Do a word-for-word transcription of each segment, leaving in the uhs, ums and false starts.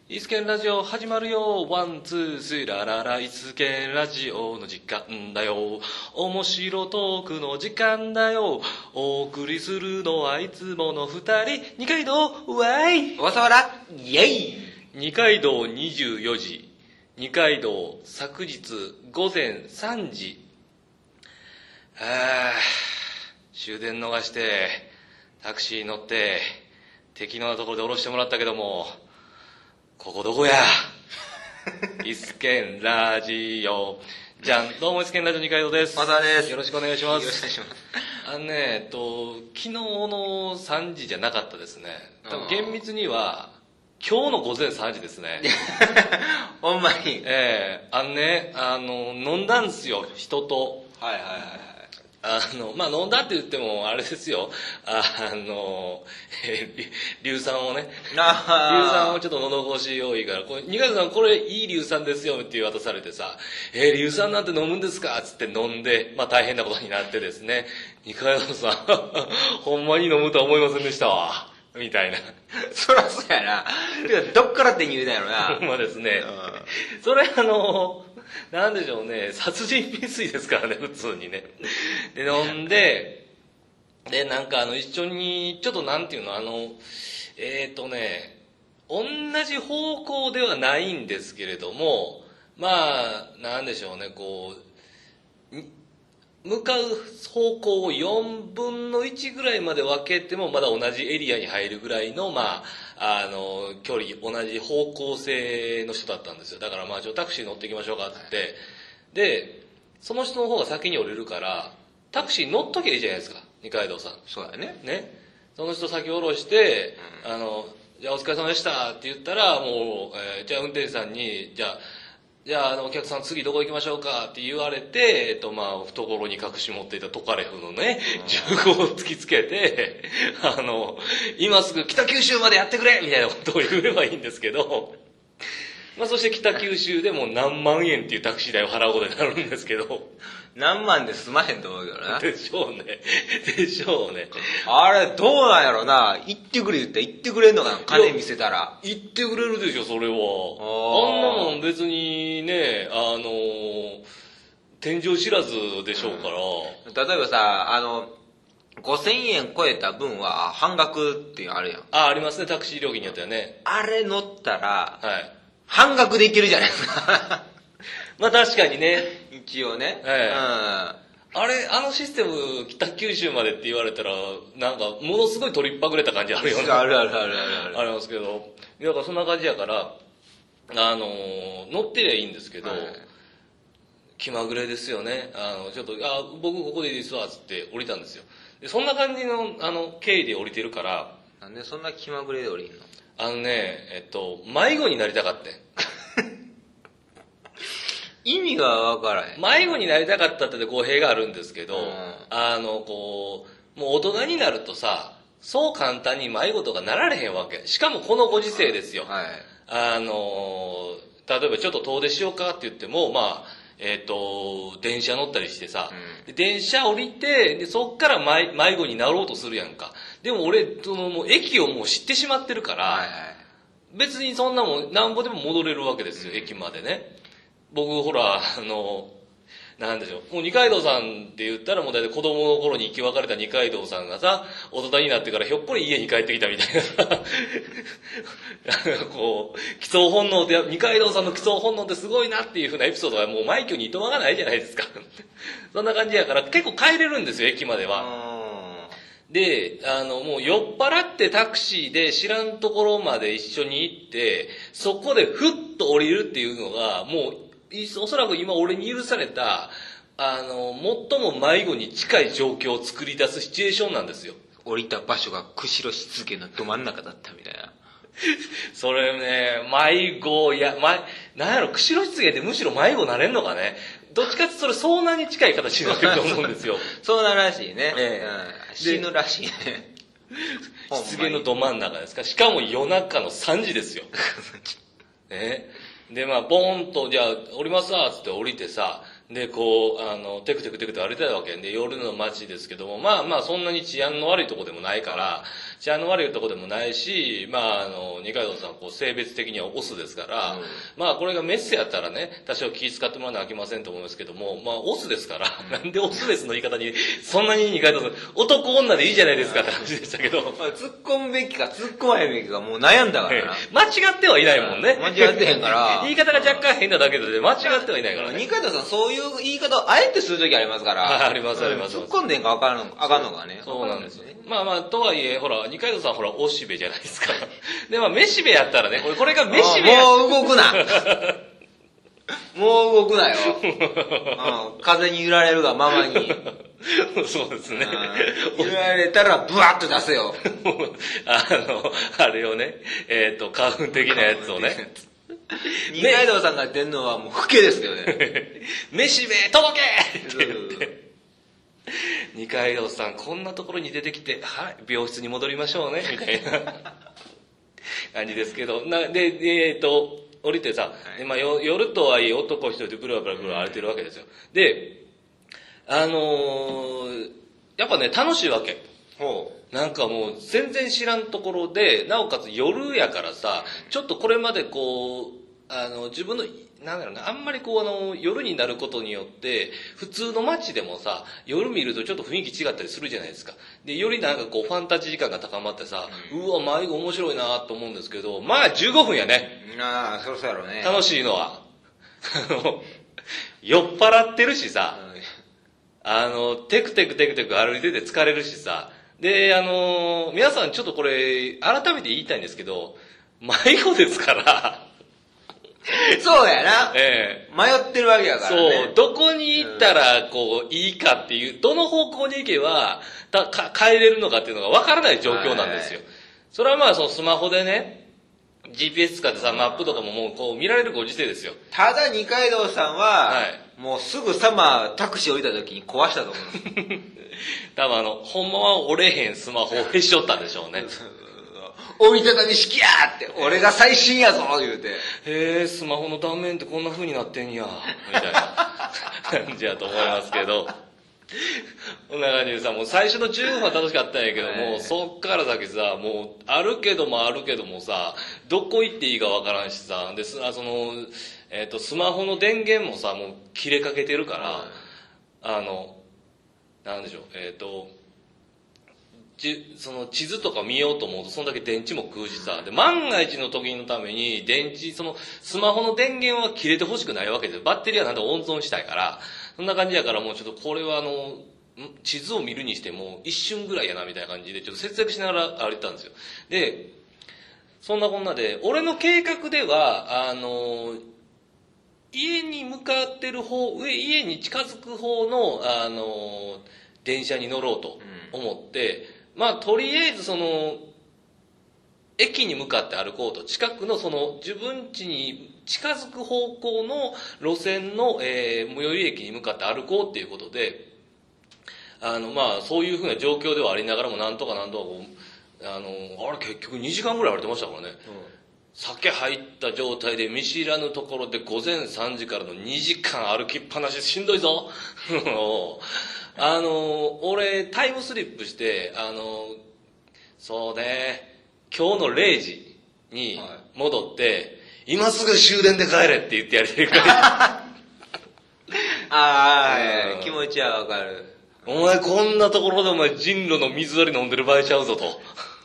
イスケンラジオ始まるよ。ワン、ツー、スリラララ。イスケンラジオの時間だよ。面白トークの時間だよ。お送りするのはいつもの二人。二階堂、わい。 小笠原、イェイ。 二階堂にじゅうよじ。二階堂、昨日午前さんじ。はぁ、終電逃して、タクシー乗って、適当なところで降ろしてもらったけども、ここどこやイスケンラジオ。じゃん、どうもイスケンラジオ二階堂です。 小笠原です。 よろしくお願いします。 よろしくお願いします。 あのね、えっと、昨日のさんじじゃなかったですね。多分厳密には、今日の午前さんじですね。 ほんまに。 ええー、あのね、あの、飲んだんすよ、人と。 はいはいはい。 あの、まあ、飲んだって言っても、あれですよ。あの、えー、硫酸をね。硫酸をちょっと喉越し多いから、これ、二階堂さんこれいい硫酸ですよって渡されてさ、えー、硫酸なんて飲むんですかつって飲んで、まあ、大変なことになってですね。二階堂さん、ほんまに飲むとは思いませんでしたわ。みたいな。 そらそうやな。てか、どっから手に入れたんやろな。 ほんまですね。それあの、なんでしょうね、殺人未遂ですからね、普通にね。で、飲んで、で、なんかあの、一緒に、ちょっとなんていうの、あの、えっとね、同じ方向ではないんですけれども、まあ、なんでしょうね、こう、向かう方向をよんぶんのいちぐらいまで分けてもまだ同じエリアに入るぐらいの、まあ、あの、距離、同じ方向性の人だったんですよ。だからまあ、ちょ、タクシー乗っていきましょうかって言って、で、その人の方が先に降りるから、タクシー乗っときゃいいじゃないですか、二階堂さん。 そうだね。 ね。その人先降ろして、うん、あの、じゃあお疲れ様でしたって言ったら、もう、えー、じゃあ運転手さんに、じゃあ、じゃあ、あの、お客さん次どこ行きましょうかって言われて、えっと、まあ、懐に隠し持っていたトカレフのね、銃口を突きつけて、あの、今すぐ北九州までやってくれみたいなことを言えばいいんですけど、まあ、そして北九州でも何万円っていうタクシー代を払うことになるんですけど、 何万で済まへんと思うけどな。 でしょうね。でしょうね。 あれ、どうなんやろな。行ってくれ言ったら行ってくれんのかな、金見せたら。 行ってくれるでしょ、それは。あんなもん別にね、あの、天井知らずでしょうから。 うん、例えばさ、あの、ごせんえん超えた分は半額っていうのあるやん。 あ、ありますね、タクシー料金によってはね。 あれ乗ったら、 はい。 半額でいけるじゃないですか。 まあ確かにね。 一応ね。 ええ。うん。あれ、あのシステム、北九州までって言われたら、なんか、ものすごい取りっぱぐれた感じあるよね。 あるあるあるあるある。 ありますけど。だからそんな感じやから、あの、乗ってりゃいいんですけど、はい、気まぐれですよね。あの、ちょっと、あ、僕ここでいいですわ、つって降りたんですよ。で、そんな感じの、あの、経緯で降りてるから。 なんでそんな気まぐれで降りんの？ あのね、えっと、迷子になりたかった。 意味がわからへん。 迷子になりたかったって語弊があるんですけど、うん、あの、こう、もう大人になるとさ、そう簡単に迷子とかなられへんわけ。しかもこのご時世ですよ。はい、あの、例えばちょっと遠出しようかって言っても、まあ、えっと、電車乗ったりしてさ、うん、で電車降りて、でそっから迷迷子になろうとするやんか。でも俺、そのもう駅をもう知ってしまってるから、はいはい、別にそんなもん、なんぼでも戻れるわけですよ、うん、駅までね。僕、ほら、あの、なんでしょう。もう二階堂さんって言ったらもうだいたい子供の頃に生き別れた二階堂さんがさ、大人になってからひょっこり家に帰ってきたみたいなさ、こう、基礎本能って、二階堂さんの基礎本能ってすごいなっていう風なエピソードはもう枚挙にいとまがないじゃないですか。そんな感じやから結構帰れるんですよ、駅までは。で、あの、もう酔っ払ってタクシーで知らんところまで一緒に行って、そこでふっと降りるっていうのが、もう、おそらく今俺に許された、あの、最も迷子に近い状況を作り出すシチュエーションなんですよ。 降りた場所が釧路湿原のど真ん中だったみたいな。 それね、迷子、いや、ま、なんやろ、釧路湿原ってむしろ迷子なれんのかね。どっちかってそれ遭難に近い形になってると思うんですよ。 遭難らしいね。 ええうん、死ぬらしいね。 湿原のど真ん中ですか。しかも夜中のさんじですよ。ね。で、まあ、ボーンと、じゃあ、降りますわ、つって降りてさ、で、こう、あの、テクテクテクテク歩いてたわけで、夜の街ですけども、まあまあ、そんなに治安の悪いとこでもないから、 治安の悪いとこでもないし、まあ、あの、二階堂さん、こう、性別的にはオスですから、うん、まあ、これがメスやったらね、多少気遣ってもらわなきゃいけませんと思いますけども、まあ、オスですから、うん、なんでオスですの言い方に、そんなに二階堂さん、男女でいいじゃないですかって話でしたけど。 まあ、突っ込むべきか突っ込まへんべきか、もう悩んだからな。 間違ってはいないもんね。 間違ってへんから。 言い方が若干変なだけで、間違ってはいないからね。 二階堂さん、そういう言い方をあえてするときありますから。 ありますあります。 突っ込んでんかあかんの、あかんのかね。 そうなんですよね。まあまあ、とはいえ、ほら、二階堂さんほら、おしべじゃないですか。で、まあ、めしべやったらね、これ、これがめしべやもう動くな。もう動くなよ。うん、風に揺られるがままに。 そうですね。 揺られたらブワッと出せよ。 あの、あれをね、えっ、ー、と、花粉的なやつをね。 二階堂さんが言ってんのはもう老けですけどね。 めしべ届けって言って。二階堂さん、こんなところに出てきて、はい、病室に戻りましょうね、みたいな感じですけど。なで、えっ、ー、と、降りてさ、はいまあ、夜とはいえ男一人でブラブラブラ歩いてるわけですよ。で、あのー、やっぱね、楽しいわけ。 ほう。なんかもう全然知らんところで、なおかつ夜やからさ、ちょっとこれまでこう、あの、自分の、なんだろうな、あんまりこうあの、夜になることによって、普通の街でもさ、夜見るとちょっと雰囲気違ったりするじゃないですか。で、よりなんかこう、ファンタジー感が高まってさ、うん、うわ、迷子面白いなと思うんですけど、まあじゅうごふんやね。 ああ、そろそろね。 楽しいのは。酔っ払ってるしさ、うん、あの、テクテクテクテク歩いてて疲れるしさ、で、あの、皆さんちょっとこれ、改めて言いたいんですけど、迷子ですから、 そうやな。 ええ。 迷ってるわけやからね。 そう。どこに行ったら、こう、いいかっていう、どの方向に行けば、たか帰れるのかっていうのが分からない状況なんですよ。はい、それはまあ、そのスマホでね、ジーピーエス 使ってさ、マップとかももう、こう、見られるご時世ですよ。 ただ、二階堂さんは、はい、もうすぐさま、タクシー降りた時に壊したと思うんです。 多分あの、ほんまは折れへんスマホをへし折ったんでしょうね。 折りたたみ式やーって、俺が最新やぞ言うて。 へえ、スマホの断面ってこんな風になってんや、みたいな感じやと思いますけど。こんな感じでさ、もう最初のじゅうごふんは楽しかったんやけども、うそっから先さ、もう、あるけどもあるけどもさ、どこ行っていいかわからんしさ、で、その、えっ、ー、と、スマホの電源もさ、もう切れかけてるから、あの、なんでしょう、えっ、ー、と、その地図とか見ようと思うとそんだけ電池も食うしさ、で万が一の時のために電池、そのスマホの電源は切れてほしくないわけで、バッテリーはなんで温存したいから、そんな感じやから、もうちょっとこれはあの地図を見るにしても一瞬ぐらいやなみたいな感じでちょっと節約しながら歩いてたんですよ。でそんなこんなで俺の計画ではあの家に向かってる方、上家に近づく方のあの電車に乗ろうと思って、うんまあ、とりあえずその、駅に向かって歩こうと、近くのその、自分家に近づく方向の路線の、えー、最寄り駅に向かって歩こうっていうことで、あの、まあ、そういうふうな状況ではありながらも、なんとかなんとかこう、あの、あれ結局にじかんぐらい歩いてましたからね。うん、酒入った状態で見知らぬところで午前さんじからのにじかん歩きっぱなししんどいぞ。あの、俺、タイムスリップして、あの、そうね、今日のれいじに戻って、はい、今すぐ終電で帰れって言ってやりたいから。 ああ、うん、気持ちはわかる。 お前こんなところでお前人路の水割り飲んでる場合ちゃうぞと。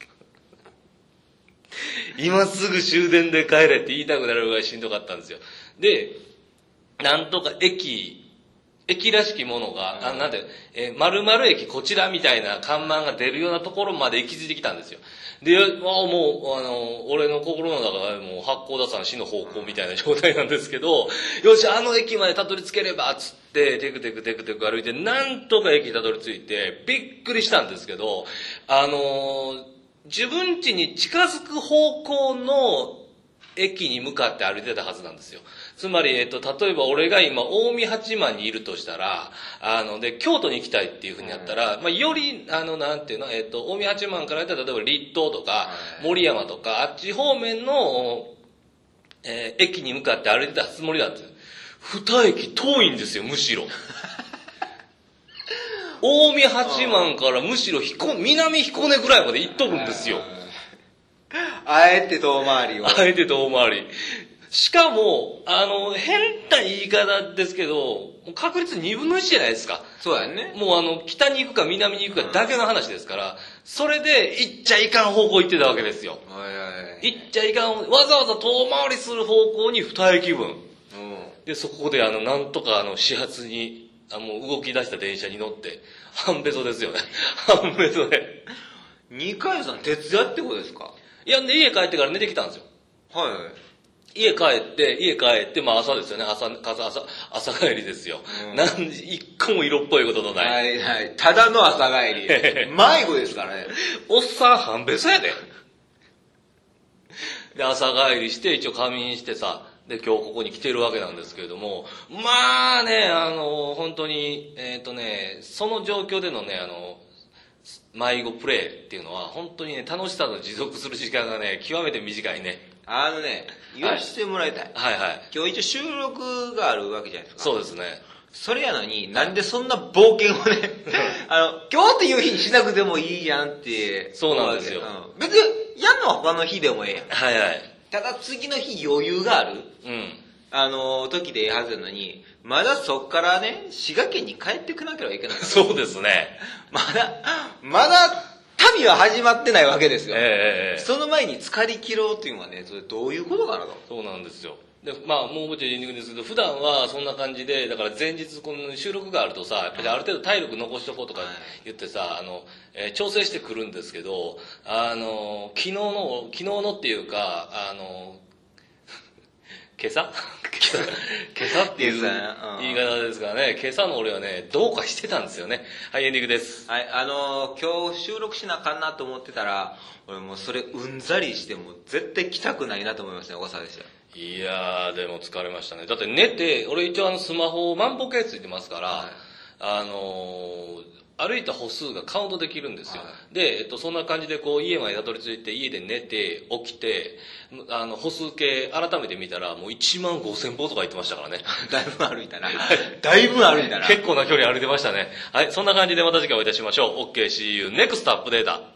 今すぐ終電で帰れって言いたくなるぐらいしんどかったんですよ。で、なんとか駅、駅らしきものが、あなんて、えー、〇〇駅こちらみたいな看板が出るようなところまで行き着いてきたんですよ。で、あもう、あの、俺の心の中でもう八甲田山死の方向みたいな状態なんですけど、よし、あの駅までたどり着ければ、つって、テクテクテクテク歩いて、なんとか駅にたどり着いて、びっくりしたんですけど、あの、自分家に近づく方向の駅に向かって歩いてたはずなんですよ。つまり、えっと、例えば俺が今、近江八幡にいるとしたら、あの、で、京都に行きたいっていうふうにやったら、まあ、より、あの、なんていうの、えっと、近江八幡からやったら、例えば立東とか、森山とか、あっち方面の、えー、駅に向かって歩いてたつもりだって。二駅遠いんですよ、むしろ。 近江八幡からむしろ彦南彦根ぐらいまで行っとるんですよ。 あえて遠回りを。 あえて遠回り。しかも、あの、変な言い方ですけど、確率にぶんのいちじゃないですか。 そうやね。 もうあの、北に行くか南に行くかだけの話ですから、それで行っちゃいかん方向行ってたわけですよ。 はいはい。 行っちゃいかん、わざわざ遠回りする方向にに駅分。 うん。 で、そこであの、なんとかあの、始発に、あもう動き出した電車に乗って、半べそですよね。半べそで。 二階さん徹夜ってことですか？ いや、で、家帰ってから寝てきたんですよ。 はいはい。 家帰って、家帰って、まあ朝ですよね。朝、朝、朝、朝帰りですよ。 うん、 なん一個も色っぽいことのない。 はいはい。ただの朝帰り。迷子ですからね。 おっさん半べそやで。で、朝帰りして、一応仮眠してさ、で、今日ここに来てるわけなんですけれども、まあね、あの、本当に、えっ、ー、とね、その状況でのね、あの、迷子プレイっていうのは、本当にね、楽しさの持続する時間がね、極めて短いね。 あのね、言わせてもらいたい。 はい、はいはい。 今日一応収録があるわけじゃないですか。 そうですね。 それやのに、なんでそんな冒険をね、あの、今日っていう日にしなくてもいいやんって。 そうなんですよ。 うん、別に、やんのは他の日でもええやん。 はいはい。 ただ次の日余裕がある。 うん。 あの、時でええはずなのに、まだそっからね、滋賀県に帰ってくなければいけない。 そうですね。 まだ、まだ、旅は始まってないわけですよ。 ええー、 その前に浸かり切ろうっていうのはね、それどういうことかなと。 そうなんですよ。で、まあ、もうもちろん言いにくいんですけど、普段はそんな感じで、だから前日この収録があるとさ、やっぱりある程度体力残しとこうとか言ってさ、あの、えー、調整してくるんですけど、あの、昨日の、昨日のっていうか、あの、今朝今朝っていう言い方ですからね、今朝の俺はね、どうかしてたんですよね。はい、エンディングです。 はい、あのー、今日収録しなあかんなと思ってたら、俺もうそれうんざりしても絶対来たくないなと思いますね、小笠原でした。 いやー、でも疲れましたね。だって寝て、俺一応あのスマホ万歩計ついてますから、はい、あのー、歩いた歩数がカウントできるんですよ。はい、で、えっと、そんな感じでこう家までたどり着いて、家で寝て、起きて、あの、歩数計改めて見たら、もういちまんごせん歩とか言ってましたからね。 だいぶ歩いたな。だいぶ歩いたな。 結構な距離歩いてましたね。はい、そんな感じでまた次回お会いいたしましょう。OK, see you next アップデータ。